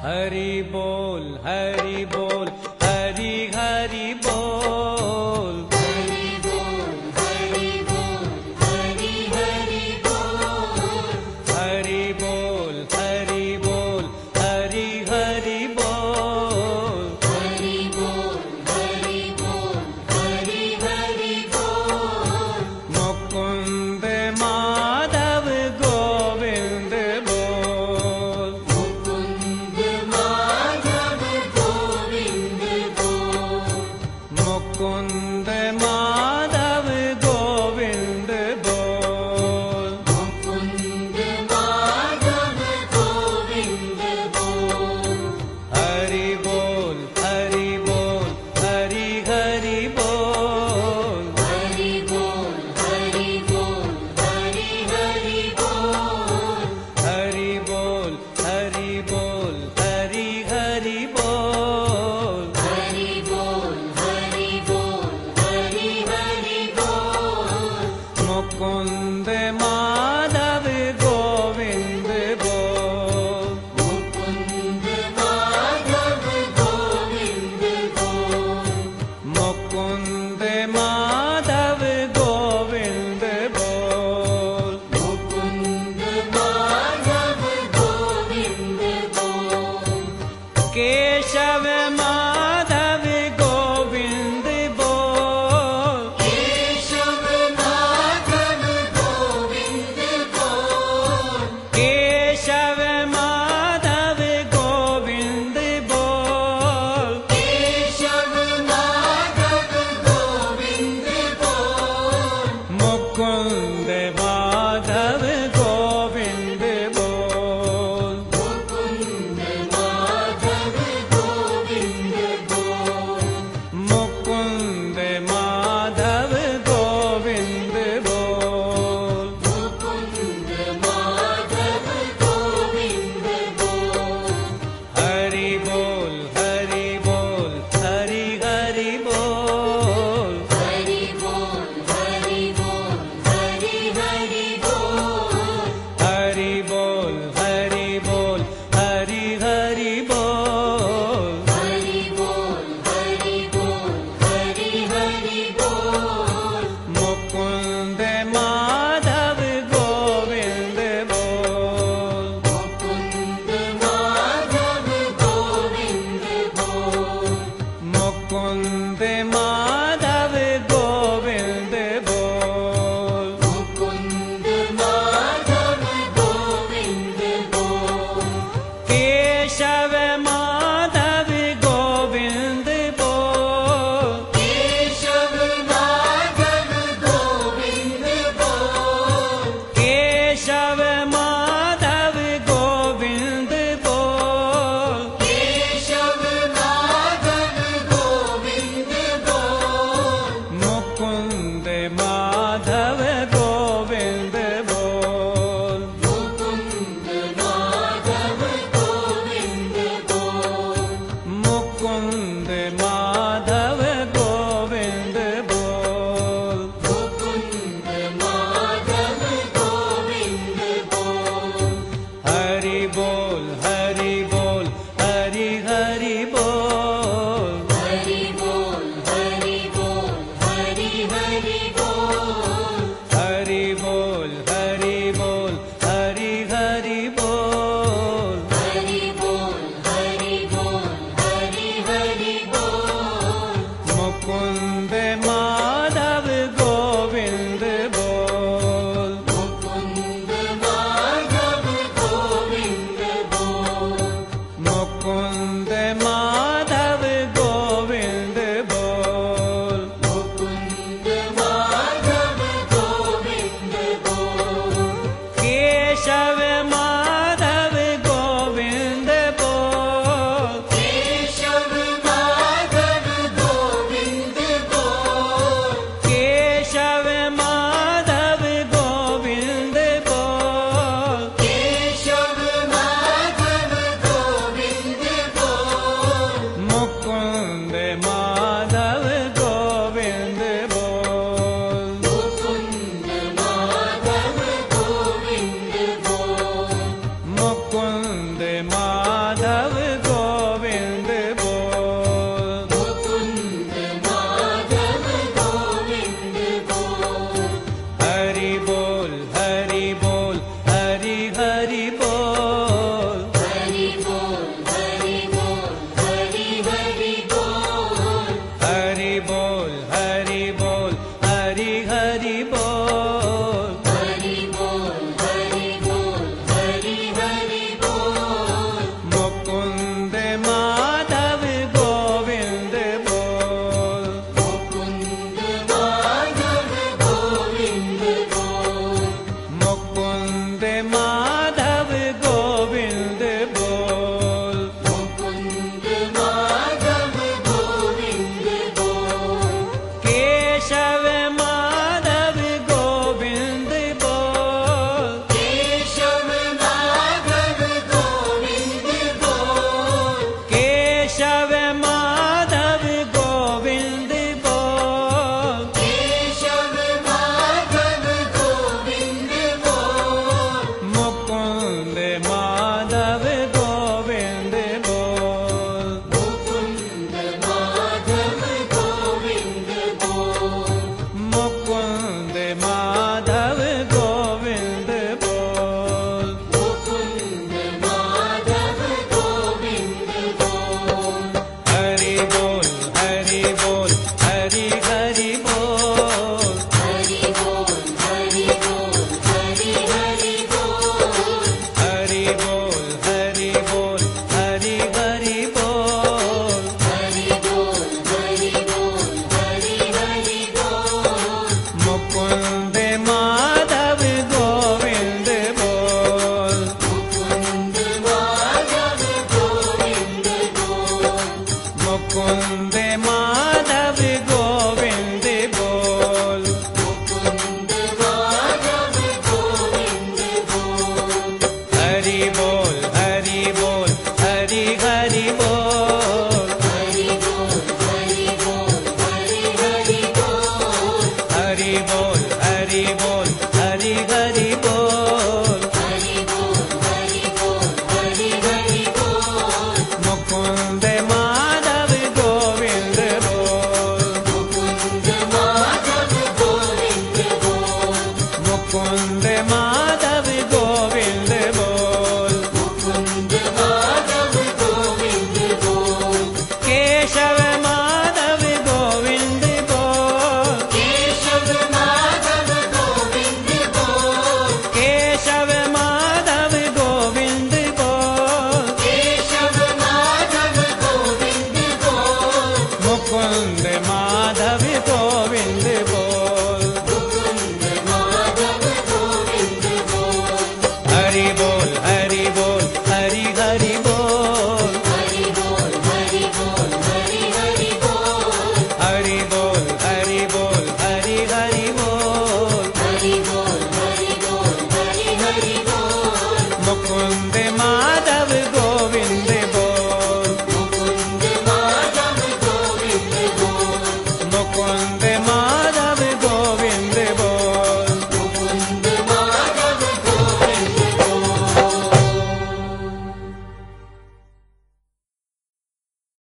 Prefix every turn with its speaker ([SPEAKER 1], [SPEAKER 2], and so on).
[SPEAKER 1] हरि बोल हरि बोल हरि हरि बोल
[SPEAKER 2] हरि बोल हरि बोल हरि हरि बोल
[SPEAKER 1] हरि बोल हरि बोल हरि हरि बोल
[SPEAKER 2] हरि बोल हरि बोल हरि हरि बोल
[SPEAKER 1] मुकुंद माधव गोविंद बोल
[SPEAKER 2] मुकुंद माधव गोविंद बोल
[SPEAKER 1] मुकुंद माधव गोविंद बोल
[SPEAKER 2] मुकुंद माधव गोविंद बोल
[SPEAKER 1] हरि बोल हरि बोल हरि हरि बोल
[SPEAKER 2] हरि बोल हरि बोल हरि हरि बोल
[SPEAKER 1] हरि बोल हरि बोल हरि हरि बोल
[SPEAKER 2] हरि बोल हरि बोल हरि हरि बोल
[SPEAKER 1] मुकुंद माधव गोविंद बोल
[SPEAKER 2] मुकुंद माधव गोविंद बोल
[SPEAKER 1] मुकुंद माधव गोविंद बोल
[SPEAKER 2] मुकुंद माधव गोविंद बोल
[SPEAKER 1] केशव माधव गोविंद बोल
[SPEAKER 2] केशव माधव गोविंद बोल
[SPEAKER 1] केशव माधव गोविंद बोल
[SPEAKER 2] केशव माधव गोविंद बोल
[SPEAKER 1] मुकुंद माधव गोविंद बोल
[SPEAKER 2] मुकुंद माधव गोविंद बोल
[SPEAKER 1] मुकुंद माधव गोविंद बोल
[SPEAKER 2] मुकुंद माधव गोविंद बोल
[SPEAKER 1] हरि बोल हरि बोल हरि हरि बोल
[SPEAKER 2] हरि बोल हरि बोल हरि हरि
[SPEAKER 1] मुकुंद माधव